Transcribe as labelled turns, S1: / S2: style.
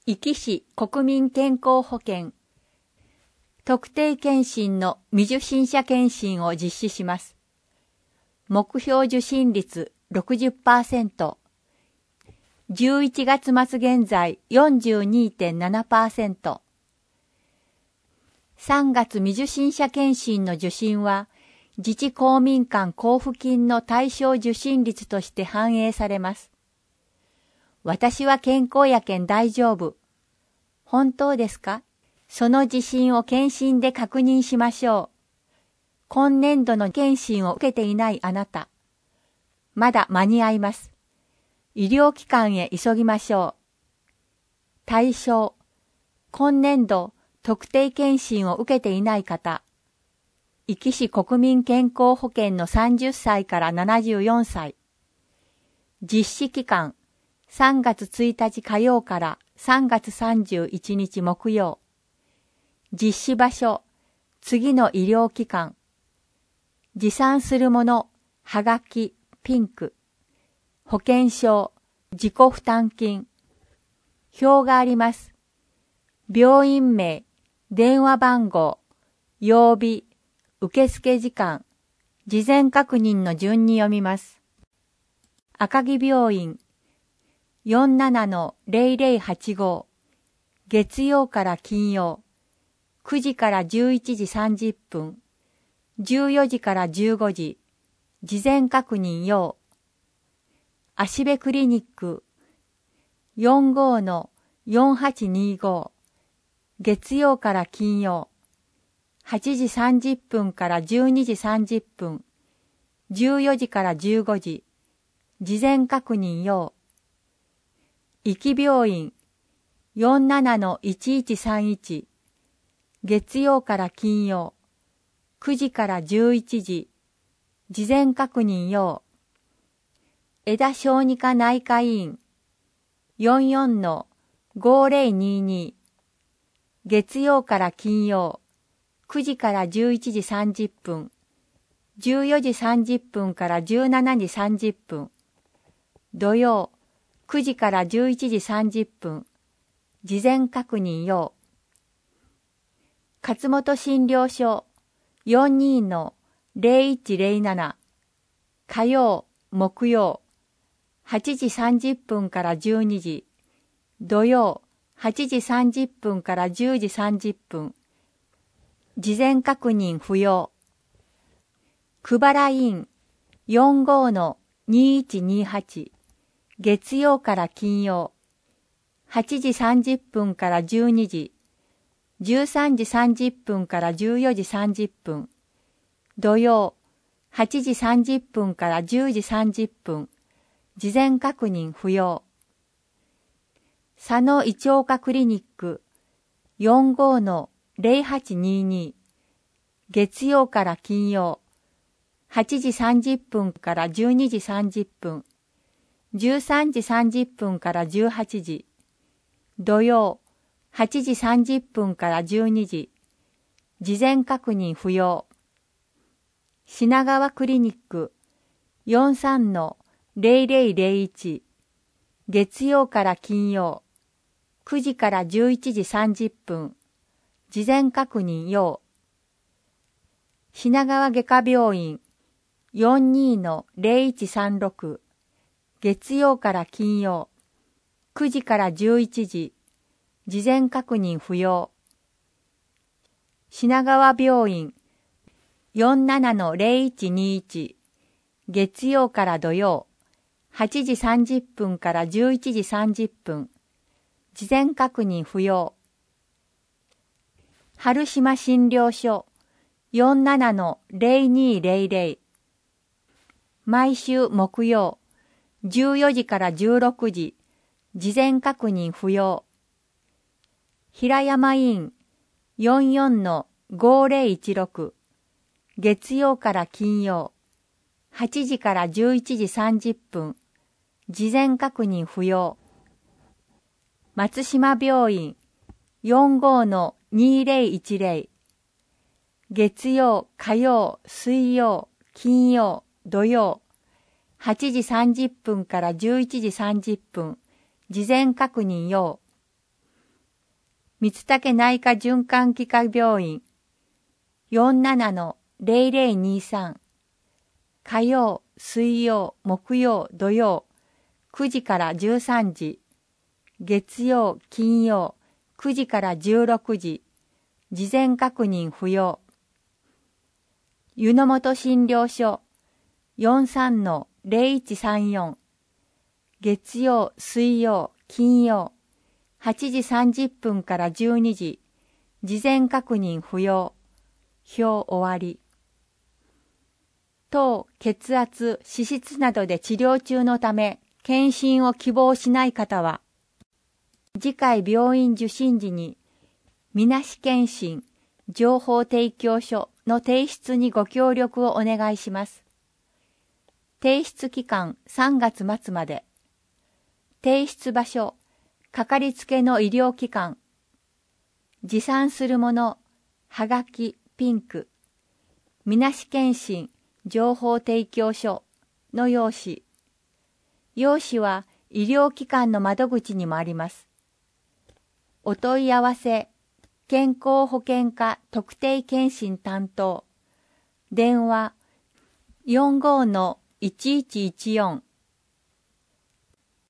S1: 壱岐市国民健康保険特定健診の未受診者健診を実施します。目標受診率 60%、11月末現在 42.7%。3月未受診者健診の受診は、自治公民館交付金の対象受診率として反映されます。私は健康やけん大丈夫。本当ですか？その自信を検診で確認しましょう。今年度の検診を受けていないあなた。まだ間に合います。医療機関へ急ぎましょう。対象。今年度特定検診を受けていない方。壱岐市国民健康保険の30歳から74歳。実施期間。3月1日火曜から3月31日木曜。実施場所。次の医療機関。持参するもの。はがき、ピンク。保険証。自己負担金。表があります。病院名。電話番号。曜日。受付時間。事前確認の順に読みます。赤城病院。47-0085。月曜から金曜。9時から11時30分。14時から15時。事前確認要。芦部クリニック。45-4825。月曜から金曜。8時30分から12時30分。14時から15時。事前確認要。壱岐病院 47-1131 月曜から金曜9時から11時事前確認要。江田小児科内科医院 44-5022 月曜から金曜9時から11時30分14時30分から17時30分土曜9時から11時30分。事前確認要。勝本診療所 42-0107 火曜、木曜8時30分から12時土曜8時30分から10時30分事前確認不要。久原院 45-2128月曜から金曜、8時30分から12時、13時30分から14時30分、土曜、8時30分から10時30分、事前確認不要。佐野胃腸科クリニック、45-0822、月曜から金曜、8時30分から12時30分、13時30分から18時。土曜、8時30分から12時。事前確認不要。品川クリニック 43-0001 月曜から金曜9時から11時30分。事前確認要。品川外科病院 42-0136月曜から金曜、9時から11時、事前確認不要。品川病院 47-0121月曜から土曜、8時30分から11時30分、事前確認不要。春島診療所 47-0200毎週木曜、14時から16時、事前確認不要。平山院 44-5016月曜から金曜、8時から11時30分、事前確認不要。松島病院 45-2010月曜、火曜、水曜、金曜、土曜、8時30分から11時30分、事前確認要。 三竹内科循環器科病院 47-0023 火曜、水曜、木曜、土曜9時から13時月曜、金曜9時から16時事前確認不要湯の本診療所 43-0134 月曜、水曜、金曜8時30分から12時事前確認不要表終わり糖、血圧、脂質などで治療中のため検診を希望しない方は次回病院受診時にみなし検診情報提供書の提出にご協力をお願いします。提出期間3月末まで。提出場所、かかりつけの医療機関。持参するもの、はがき、ピンク。みなし検診情報提供書の用紙。用紙は医療機関の窓口にもあります。お問い合わせ、健康保険課特定健診担当。電話 45-1114